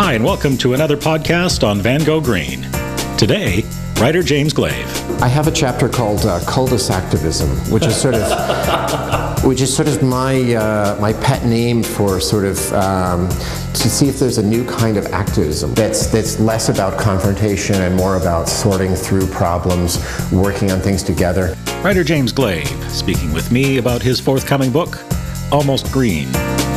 Hi, and welcome to another podcast on Van Gogh Green. Today, writer James Glave. I have a chapter called Cultus Activism, which is sort of my pet name for sort of to see if there's a new kind of activism that's less about confrontation and more about sorting through problems, working on things together. Writer James Glave speaking with me about his forthcoming book, Almost Green.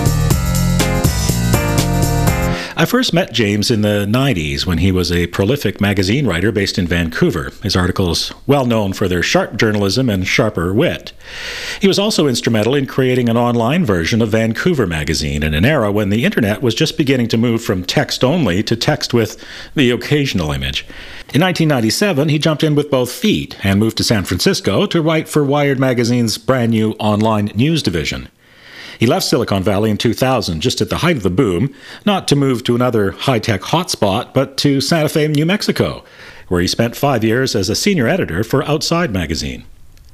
I first met James in the 90s when he was a prolific magazine writer based in Vancouver, his articles well known for their sharp journalism and sharper wit. He was also instrumental in creating an online version of Vancouver Magazine in an era when the internet was just beginning to move from text only to text with the occasional image. In 1997, he jumped in with both feet and moved to San Francisco to write for Wired Magazine's brand new online news division. He left Silicon Valley in 2000, just at the height of the boom, not to move to another high-tech hotspot, but to Santa Fe, New Mexico, where he spent 5 years as a senior editor for Outside Magazine.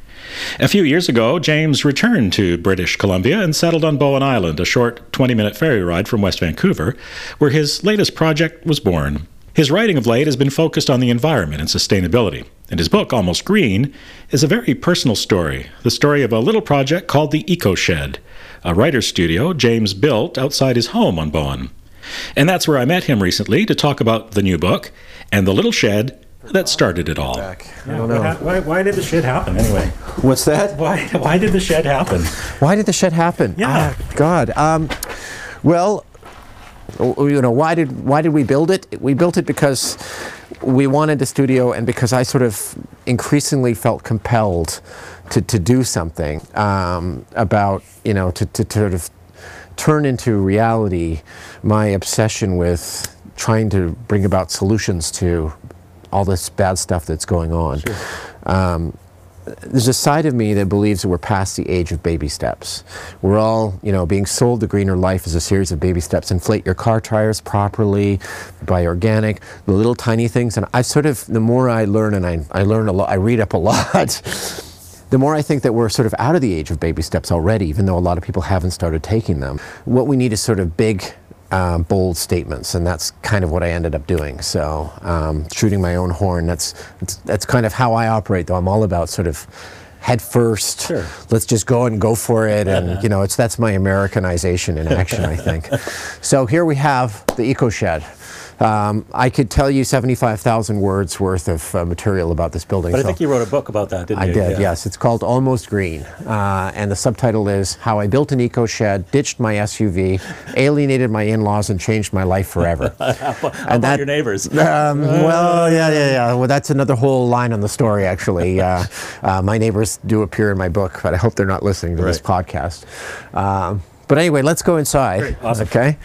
A few years ago, James returned to British Columbia and settled on Bowen Island, a short 20-minute ferry ride from West Vancouver, where his latest project was born. His writing of late has been focused on the environment and sustainability, and his book, Almost Green, is a very personal story, the story of a little project called the Eco Shed, a writer's studio James built outside his home on Bowen. And that's where I met him recently to talk about the new book and the little shed that started it all. I don't know. Why did the shed happen anyway? What's that? Why did the shed happen? Why did the shed happen? Yeah. God. Well, you know, why did we build it? We built it because we wanted a studio, and because I sort of increasingly felt compelled to do something about, you know, to sort of turn into reality my obsession with trying to bring about solutions to all this bad stuff that's going on. Sure. There's a side of me that believes that we're past the age of baby steps. We're all, you know, being sold the greener life as a series of baby steps. Inflate your car tires properly, buy organic, the little tiny things. And I sort of, the more I learn, and I learn a lot, I read up a lot, the more I think that we're sort of out of the age of baby steps already, even though a lot of people haven't started taking them. What we need is sort of big, bold statements, and that's kind of what I ended up doing. So shooting my own horn, that's kind of how I operate, though. I'm all about sort of head first. Sure. Let's just go for it, and you know, that's my Americanization in action, I think. So here we have the Eco Shed. I could tell you 75,000 words worth of material about this building. But I think you wrote a book about that, didn't you? I did, yes. It's called Almost Green, and the subtitle is How I Built an Eco Shed, Ditched My SUV, Alienated My In-Laws, and Changed My Life Forever. How about your neighbors? Well, yeah. Well, that's another whole line on the story, actually. My neighbors do appear in my book, but I hope they're not listening to this podcast. But anyway, let's go inside. Great. Awesome. Okay.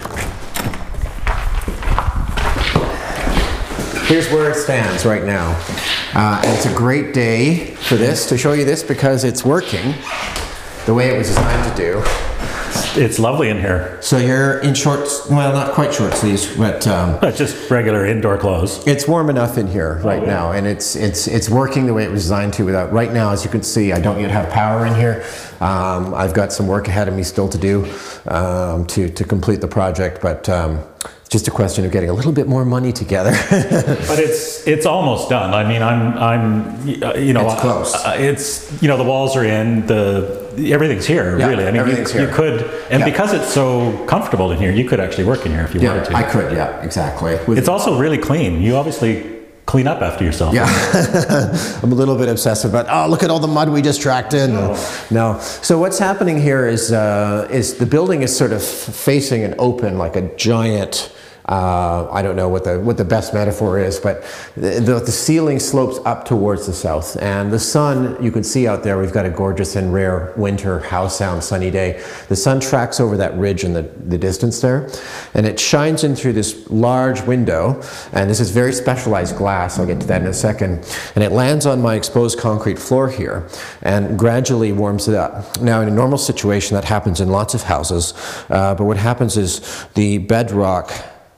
Here's where it stands right now. And it's a great day for this, to show you this, because it's working the way it was designed to do. It's lovely in here. So you're in shorts, well, not quite short sleeves, but just regular indoor clothes. it's warm enough in here right now, and it's working the way it was designed to. Without, right now, as you can see, I don't yet have power in here. I've got some work ahead of me still to do to complete the project, but just a question of getting a little bit more money together. But it's almost done. I mean, I'm you know, it's close. It's, you know, the walls are in, everything's here, yeah, really. I mean, everything's here. You could, and because it's so comfortable in here, you could actually work in here if you wanted to. I could, yeah, exactly. It's also really clean. You obviously clean up after yourself. Yeah, I'm a little bit obsessive about, oh, look at all the mud we just tracked in. No. So what's happening here is the building is sort of facing an open, like a giant, I don't know what the best metaphor is, but the ceiling slopes up towards the south, and the sun, you can see out there, we've got a gorgeous and rare winter house sound sunny day. The sun tracks over that ridge in the distance there, and it shines in through this large window, and this is very specialized glass, I'll get to that in a second, and it lands on my exposed concrete floor here and gradually warms it up. Now, in a normal situation, that happens in lots of houses, but what happens is the bedrock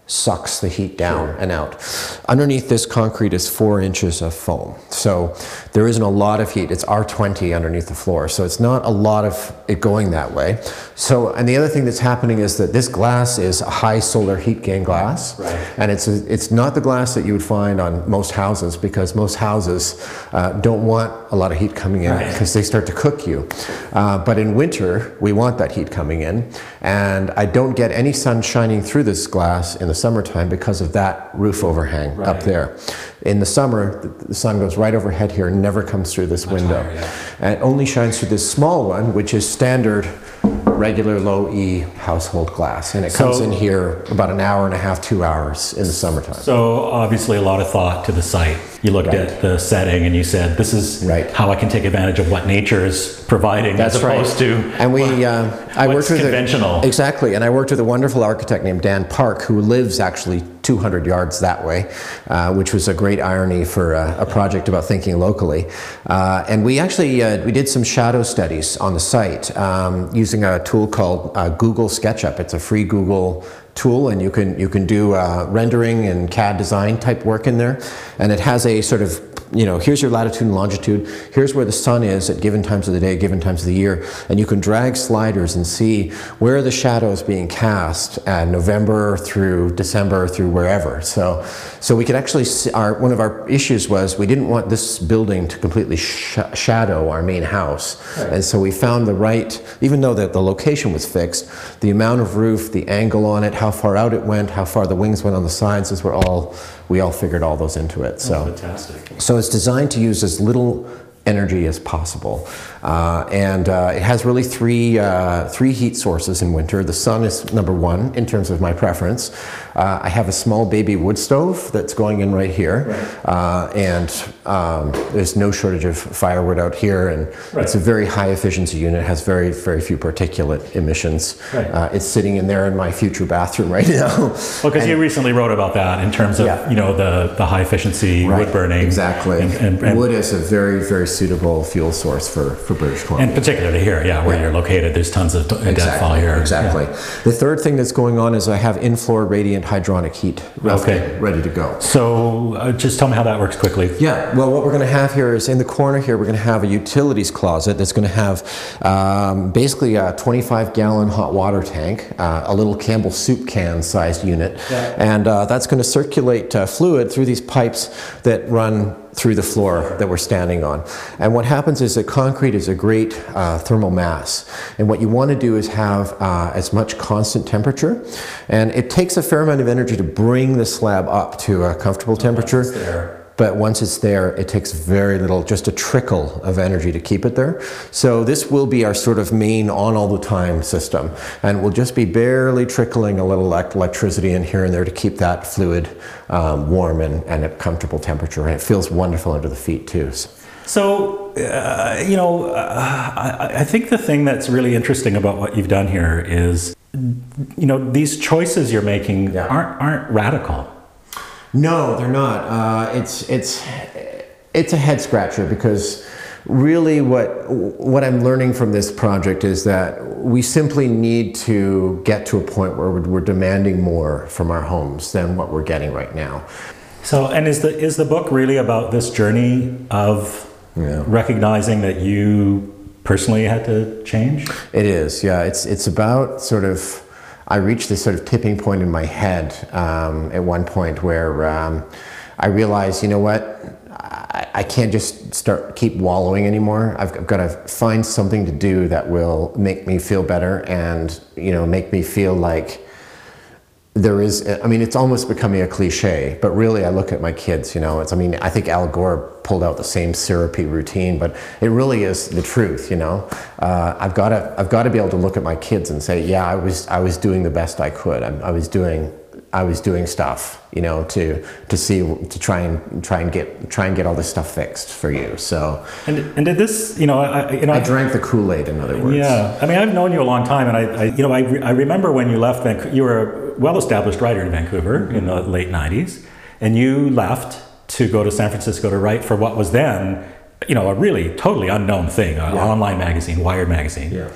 sucks the heat down and out. Underneath this concrete is 4 inches of foam. So there isn't a lot of heat. It's R20 underneath the floor. So it's not a lot of it going that way. So, and the other thing that's happening is that this glass is a high solar heat gain glass. Right. And it's not the glass that you would find on most houses, because most houses don't want a lot of heat coming in because they start to cook you. But in winter, we want that heat coming in. And I don't get any sun shining through this glass in the summertime because of that roof overhang up there. In the summer, the sun goes right overhead here and never comes through this window. And it only shines through this small one, which is standard regular low E household glass, and it comes in here about an hour and a half, 2 hours in the summertime. So obviously a lot of thought to the site. You looked at the setting and you said, this is how I can take advantage of what nature is providing, as opposed to and I worked with conventional. Exactly, and I worked with a wonderful architect named Dan Park, who lives actually 200 yards that way, which was a great irony for a project about thinking locally. And we actually we did some shadow studies on the site using a tool called Google SketchUp. It's a free Google tool, and you can do rendering and CAD design type work in there, and it has a sort of, here's your latitude and longitude, here's where the sun is at given times of the day, given times of the year, and you can drag sliders and see where the shadows being cast November through December through wherever. So we could actually see, one of our issues was we didn't want this building to completely shadow our main house. And so we found the right, even though the location was fixed, the amount of roof, the angle on it, how far out it went, how far the wings went on the sides, we all figured all those into it. So fantastic. So it's designed to use as little energy as possible, and it has really three heat sources in winter. The sun is number one in terms of my preference. I have a small baby wood stove that's going in right here, and there's no shortage of firewood out here, and it's a very high efficiency unit. It has very, very few particulate emissions. It's sitting in there in my future bathroom right now. Well, because you recently wrote about that in terms of the high efficiency wood burning. Exactly. And wood is a very, very suitable fuel source for British Columbia. And particularly here, where you're located, there's tons of deadfall here. Exactly. The third thing that's going on is I have in-floor radiant hydronic heat ready to go. So just tell me how that works quickly. Yeah, well, what we're going to have here is in the corner here, we're going to have a utilities closet that's going to have basically a 25-gallon hot water tank, a little Campbell soup can sized unit, and that's going to circulate fluid through these pipes that run through the floor that we're standing on. And what happens is that concrete is a great thermal mass. And what you want to do is have as much constant temperature. And it takes a fair amount of energy to bring the slab up to a comfortable temperature. But once it's there, it takes very little, just a trickle of energy to keep it there. So this will be our sort of main on all the time system. And we'll just be barely trickling a little electricity in here and there to keep that fluid warm and at a comfortable temperature. And it feels wonderful under the feet too. So, I think the thing that's really interesting about what you've done here is, these choices you're making aren't radical. No, they're not. It's a head scratcher, because really what I'm learning from this project is that we simply need to get to a point where we're demanding more from our homes than what we're getting right now. So, and is the book really about this journey of recognizing that you personally had to change? It is, yeah. It's about sort of, I reached this sort of tipping point in my head at one point where I realized, you know what, I can't just keep wallowing anymore. I've got to find something to do that will make me feel better and, make me feel like there is, it's almost becoming a cliche, but really I look at my kids, I think Al Gore pulled out the same syrupy routine, but it really is the truth, I've got to be able to look at my kids and say, yeah, I was doing the best I could. I was doing stuff, to try and get all this stuff fixed for you. So and did this, I drank the Kool-Aid, in other words. Yeah, I've known you a long time, and I remember when you left Vancouver. You were a well-established writer in Vancouver in the late '90s, and you left to go to San Francisco to write for what was then, a really totally unknown thing, an online magazine, Wired magazine. Yeah.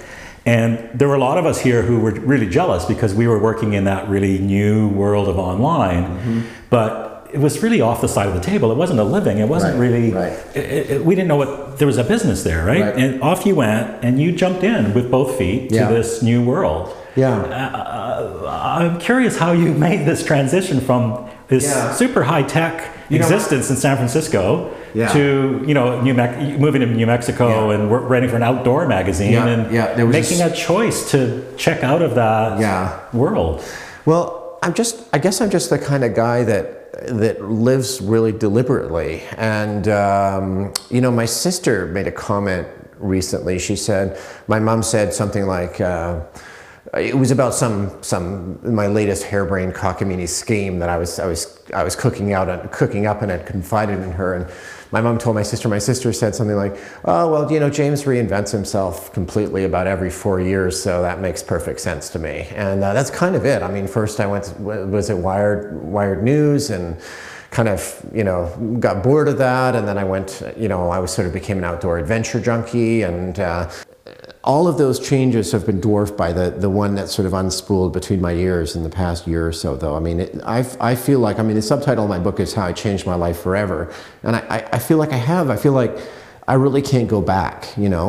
And there were a lot of us here who were really jealous because we were working in that really new world of online. But it was really off the side of the table. It wasn't a living. It wasn't really, we didn't know there was a business there, right? And off you went, and you jumped in with both feet to this new world. I'm curious how you made this transition from this super high-tech existence in San Francisco to moving to New Mexico and writing for an outdoor magazine and making a choice to check out of that world. Well, I guess I'm just the kind of guy that lives really deliberately. And my sister made a comment recently. She said, my mom said something like, it was about my latest harebrained cockamamie scheme that I was cooking up and had confided in her. And my mom told my sister said something like, oh, well, James reinvents himself completely about every 4 years, so that makes perfect sense to me. And that's kind of it. I mean, first I was at Wired News and kind of, got bored of that. And then I went, I became an outdoor adventure junkie, and all of those changes have been dwarfed by the one that sort of unspooled between my ears in the past year or so, though. I mean, I feel like, the subtitle of my book is How I Changed My Life Forever. And I feel like I have. I feel like I really can't go back,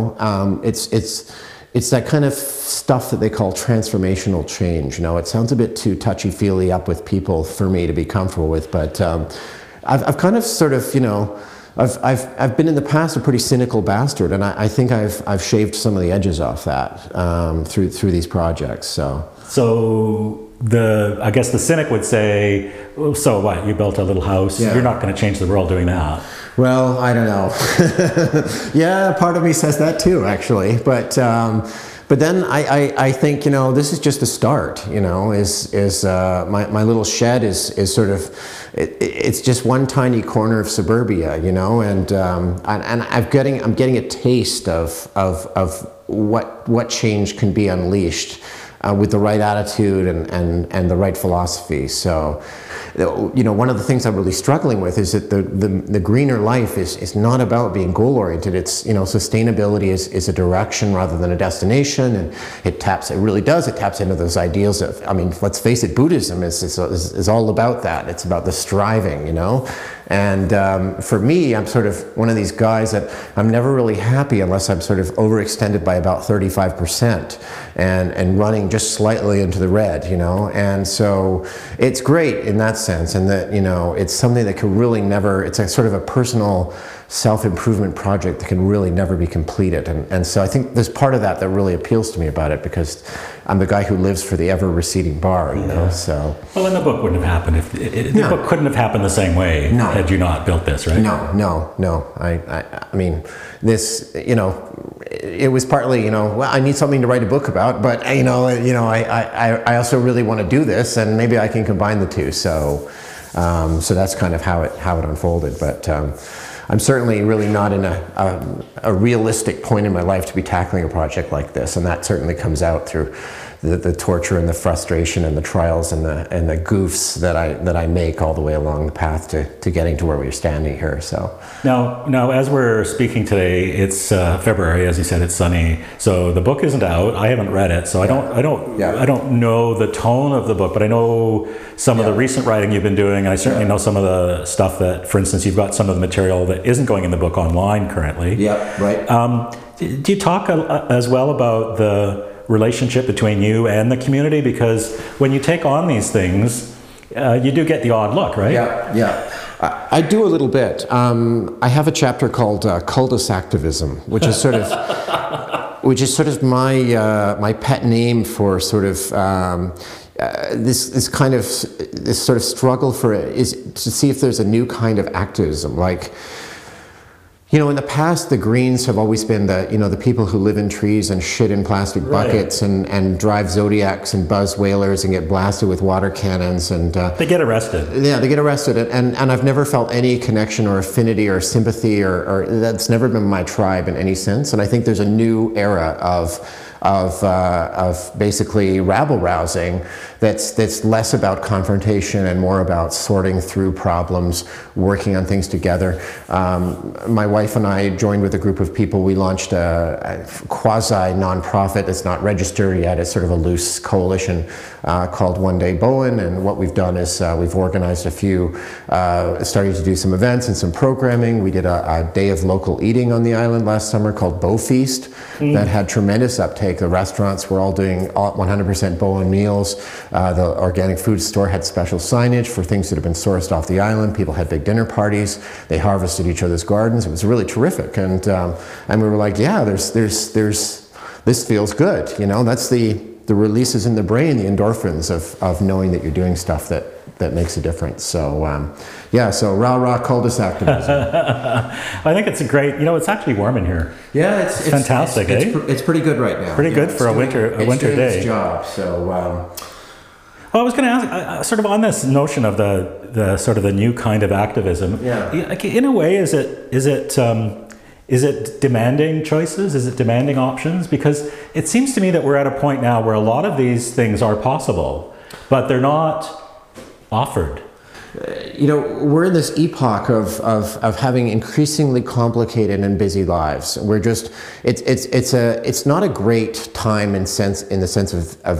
It's that kind of stuff that they call transformational change. It sounds a bit too touchy-feely up with people for me to be comfortable with, but I've kind of sort of, I've been in the past a pretty cynical bastard, and I think I've shaved some of the edges off that through these projects. So I guess the cynic would say, well, so what? You built a little house. You're not going to change the world doing that. Well, I don't know. Yeah, part of me says that too, actually. But then I think, this is just a start. My little shed is sort of, it's just one tiny corner of suburbia, and I'm getting a taste of what change can be unleashed with the right attitude and the right philosophy. So, one of the things I'm really struggling with is that the greener life is not about being goal oriented. It's, sustainability is a direction rather than a destination, and it really does tap into those ideals of, let's face it, Buddhism is all about that. It's about the striving, And for me, I'm sort of one of these guys that I'm never really happy unless I'm sort of overextended by about 35% and running just slightly into the red, And so it's great in that sense, and that, it's something that can really never, it's a sort of a personal self-improvement project that can really never be completed. And so I think there's part of that really appeals to me about it, because I'm the guy who lives for the ever-receding bar, so. Well, and the book wouldn't have happened the book couldn't have happened the same way had you not built this, right? No. I mean, this, it was partly, well, I need something to write a book about, but, I also really want to do this, and maybe I can combine the two. So that's kind of how it unfolded. But I'm certainly really not in a realistic point in my life to be tackling a project like this, and that certainly comes out through the torture and the frustration and the trials and the goofs that I make all the way along the path to getting to where we're standing here. So now as we're speaking today, it's February, as you said, it's sunny. So the book isn't out. I haven't read it, so I don't know the tone of the book, but I know some of the recent writing you've been doing, and I certainly know some of the stuff that, for instance, you've got some of the material that isn't going in the book online currently. Yeah, right. Do you talk as well about the relationship between you and the community? Because when you take on these things, you do get the odd look, right? Yeah. I do a little bit. I have a chapter called Cultus Activism, which is sort of my pet name for sort of this sort of struggle is to see if there's a new kind of activism, like. In the past, the Greens have always been the people who live in trees and shit in plastic buckets and drive Zodiacs and buzz whalers and get blasted with water cannons and they get arrested. Yeah, they get arrested, and I've never felt any connection or affinity or sympathy or that's never been my tribe in any sense. And I think there's a new era of basically rabble-rousing that's less about confrontation and more about sorting through problems, working on things together. My wife and I joined with a group of people. We launched a quasi-nonprofit. It's not registered yet. It's sort of a loose coalition called One Day Bowen, and what we've done is we've organized a few, starting to do some events and some programming. We did a day of local eating on the island last summer called Bow Feast that had tremendous uptake. The restaurants were all doing 100% Bowen meals. The organic food store had special signage for things that have been sourced off the island. People had big dinner parties. They harvested each other's gardens. It was really terrific, and we were like, yeah, this feels good. You know, that's the releases in the brain, the endorphins of knowing that you're doing stuff that makes a difference. So yeah, so rah cul-de-sac activism. I think it's a great, you know, it's actually warm in here. Yeah, it's fantastic, it's pretty good right now. Pretty good for a winter day. Its job. So well, I was going to ask, sort of on this notion of the sort of the new kind of activism. Yeah. In a way, is it demanding choices? Is it demanding options? Because it seems to me that we're at a point now where a lot of these things are possible, but they're not offered. You know, we're in this epoch of having increasingly complicated and busy lives. We're just, it's not a great time in the sense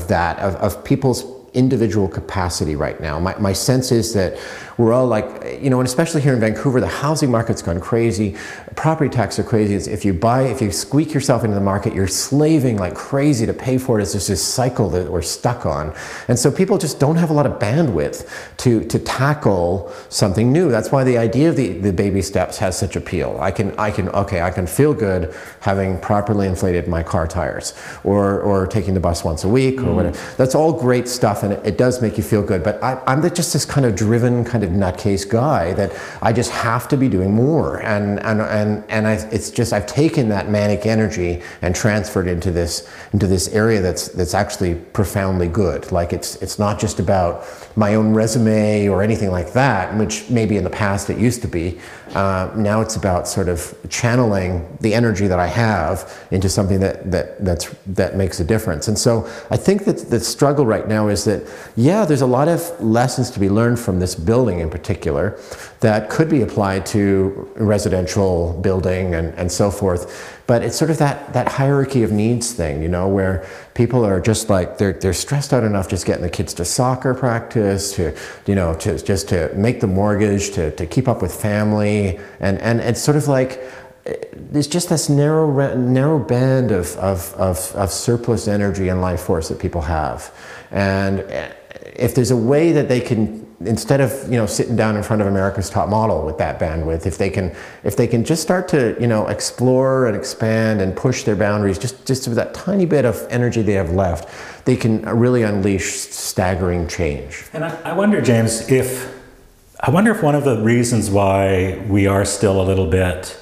of people's individual capacity right now. My sense is that we're all like, you know, and especially here in Vancouver, the housing market's gone crazy. Property taxes are crazy. If you squeak yourself into the market, you're slaving like crazy to pay for it. It's just this cycle that we're stuck on. And so people just don't have a lot of bandwidth to tackle something new. That's why the idea of the baby steps has such appeal. I can feel good having properly inflated my car tires, or taking the bus once a week, or whatever. That's all great stuff, and it does make you feel good. But I'm just this kind of driven, kind of nutcase guy that I just have to be doing more, and it's just I've taken that manic energy and transferred into this area that's actually profoundly good. Like it's not just about my own resume or anything like that, which maybe in the past it used to be. Now it's about sort of channeling the energy that I have into something that makes a difference. And so I think that the struggle right now is that, yeah, there's a lot of lessons to be learned from this building in particular that could be applied to residential building and so forth. But it's sort of that hierarchy of needs thing, you know, where people are just like, they're stressed out enough just getting the kids to soccer practice, to just to make the mortgage, to keep up with family. And it's sort of like, there's just this narrow band of surplus energy and life force that people have. And if there's a way that they can, instead of, you know, sitting down in front of America's Top Model with that bandwidth, if they can just start to, you know, explore and expand and push their boundaries, just with that tiny bit of energy they have left, they can really unleash staggering change. And I wonder, James, if one of the reasons why we are still a little bit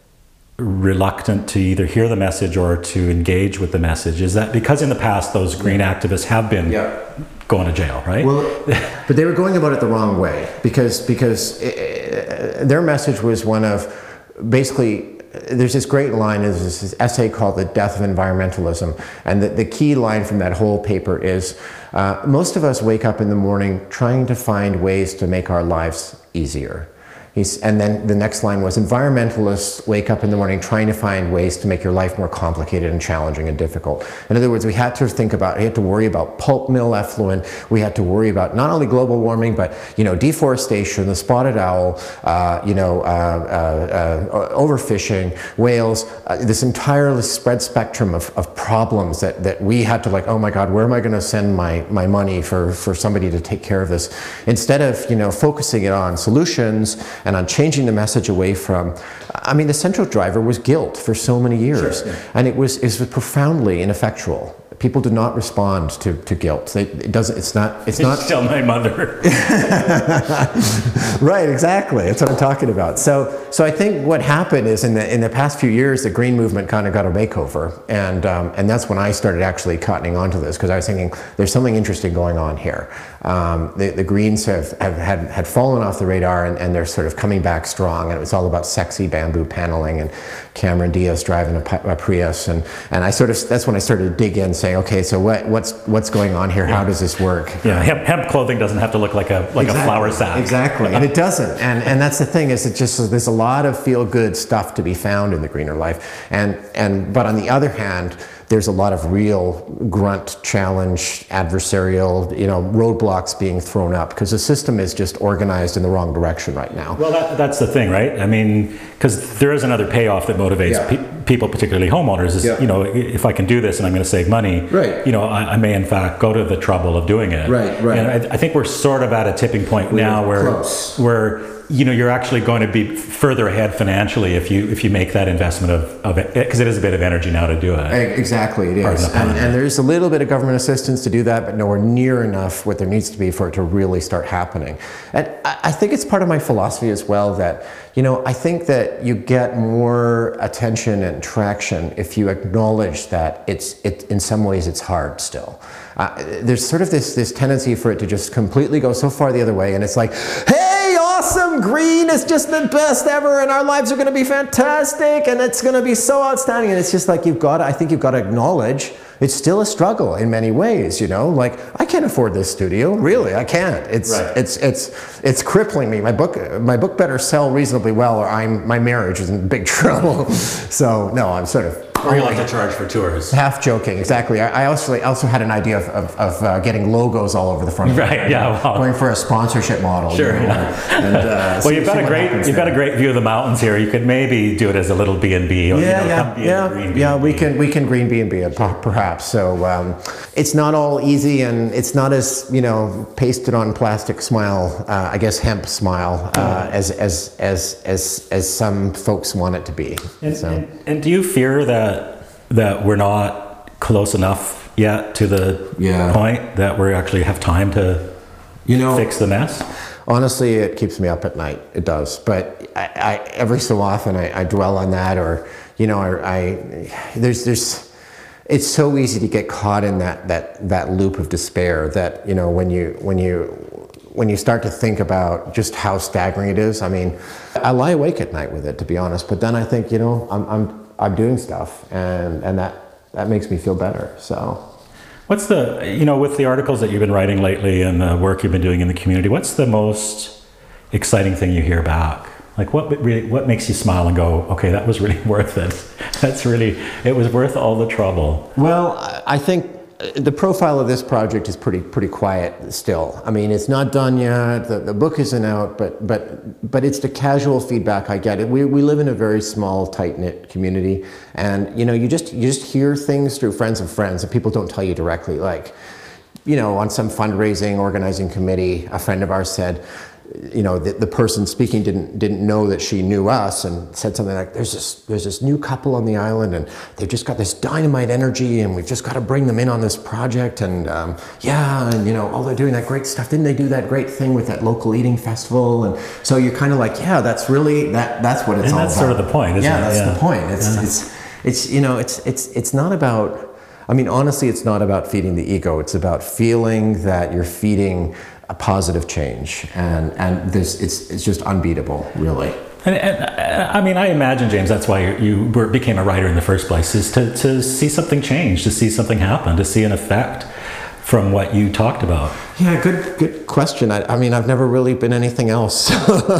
reluctant to either hear the message or to engage with the message is that because in the past those green activists have been going to jail, right? Well, but they were going about it the wrong way because their message was one of basically, there's this great line, there's this essay called The Death of Environmentalism, and the key line from that whole paper is most of us wake up in the morning trying to find ways to make our lives easier. And then the next line was, environmentalists wake up in the morning trying to find ways to make your life more complicated and challenging and difficult. In other words, we had to worry about pulp mill effluent. We had to worry about not only global warming, but, you know, deforestation, the spotted owl, overfishing, whales, this entirely spread spectrum of problems that we had to, like, oh my God, where am I going to send my money for somebody to take care of this? Instead of, you know, focusing it on solutions and on changing the message away from, I mean, the central driver was guilt for so many years. Sure, yeah. And it was profoundly ineffectual. people do not respond to guilt. It's not Still my mother. Right, exactly. That's what I'm talking about. So I think what happened is in the past few years, the green movement kind of got a makeover, and that's when I started actually cottoning onto this, because I was thinking there's something interesting going on here. The Greens had fallen off the radar, and they're sort of coming back strong, and it was all about sexy bamboo paneling and Cameron Diaz driving a Prius, and that's when I started to dig in, saying, okay, so what's going on here? How does this work? Yeah, hemp clothing doesn't have to look like a flour sack. Exactly, and it doesn't. And that's the thing, is there's a lot of feel-good stuff to be found in the greener life, but on the other hand, there's a lot of real grunt, challenge, adversarial, roadblocks being thrown up, because the system is just organized in the wrong direction right now. Well, that's the thing, right? I mean, because there is another payoff that motivates people, particularly homeowners, is, if I can do this and I'm going to save money, right. I may in fact go to the trouble of doing it. Right. And I think we're sort of at a tipping point now where you're actually going to be further ahead financially if you make that investment of it, because it is a bit of energy now to do it. Exactly, it is. And there's a little bit of government assistance to do that, but nowhere near enough what there needs to be for it to really start happening. And I think it's part of my philosophy as well that, I think that you get more attention and traction if you acknowledge that in some ways it's hard still. There's sort of this tendency for it to just completely go so far the other way, and it's like, hey, awesome, green is just the best ever, and our lives are going to be fantastic, and it's going to be so outstanding. And it's just like, I think you've got to acknowledge it's still a struggle in many ways, like, I can't afford this studio, really, I can't. It's crippling me. My book better sell reasonably well, or my marriage is in big trouble. So no, I'm sort of, or you like to charge for tours. Half joking, exactly. I also had an idea of getting logos all over the front. Right. Yeah. Well, going for a sponsorship model. Sure. Well, you've got a great view of the mountains here. You could maybe do it as a little B&B. Or, we can green B&B it perhaps. So it's not all easy, and it's not as pasted on plastic smile. I guess hemp smile as some folks want it to be. And do you fear that we're not close enough yet to the point that we actually have time to fix the mess? Honestly, it keeps me up at night. It does. But I every so often I dwell on that, or it's so easy to get caught in that loop of despair that when you start to think about just how staggering it is. I mean, I lie awake at night with it, to be honest. But then I think, I'm doing stuff, and that makes me feel better. So, what's the with the articles that you've been writing lately and the work you've been doing in the community, what's the most exciting thing you hear back? Like, what makes you smile and go, okay, that was really worth it. It was worth all the trouble. Well, I think the profile of this project is pretty quiet still. I mean, it's not done yet. The book isn't out, but it's the casual feedback I get. We live in a very small, tight-knit community, and you just hear things through friends of friends, and people don't tell you directly. Like, on some fundraising organizing committee, a friend of ours said, the person speaking didn't know that she knew us, and said something like, there's this new couple on the island, and they've just got this dynamite energy, and we've just got to bring them in on this project, and they're doing that great stuff. Didn't they do that great thing with that local eating festival? And so you're kind of like, yeah, that's really that's what it's all about. And that's sort of the point, isn't it? That's the point. It's not about, I mean, honestly, it's not about feeding the ego. It's about feeling that you're feeding a positive change, and it's just unbeatable, really. And I mean, I imagine, James, that's why you became a writer in the first place, is to see something change, to see something happen, to see an effect from what you talked about. Yeah, good question. I mean, I've never really been anything else.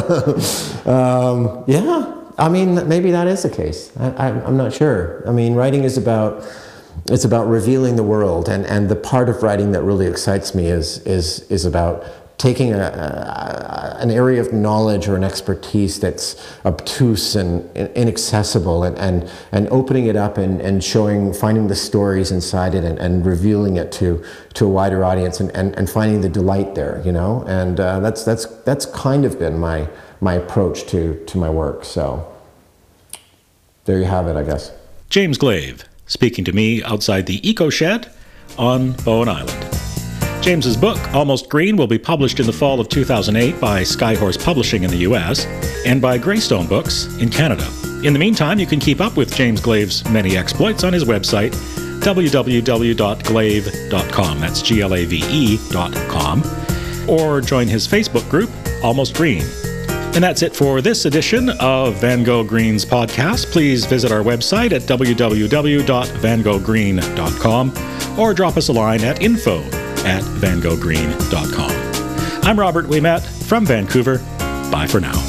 Yeah, I mean, maybe that is the case. I'm not sure. I mean, writing is about revealing the world, and the part of writing that really excites me is about taking an area of knowledge or an expertise that's obtuse and inaccessible, and opening it up and finding the stories inside it, and revealing it to a wider audience, and finding the delight there, and that's kind of been my approach to my work. So there you have it, I guess. James Glave, speaking to me outside the Eco Shed on Bowen Island. James's book, Almost Green, will be published in the fall of 2008 by Skyhorse Publishing in the US and by Greystone Books in Canada. In the meantime, you can keep up with James Glave's many exploits on his website, www.glave.com. That's glave.com. Or join his Facebook group, Almost Green. And that's it for this edition of Van Gogh Green's podcast. Please visit our website at www.vangoghgreen.com or drop us a line at info@vangoghgreen.com. I'm Robert Ouimet from Vancouver. Bye for now.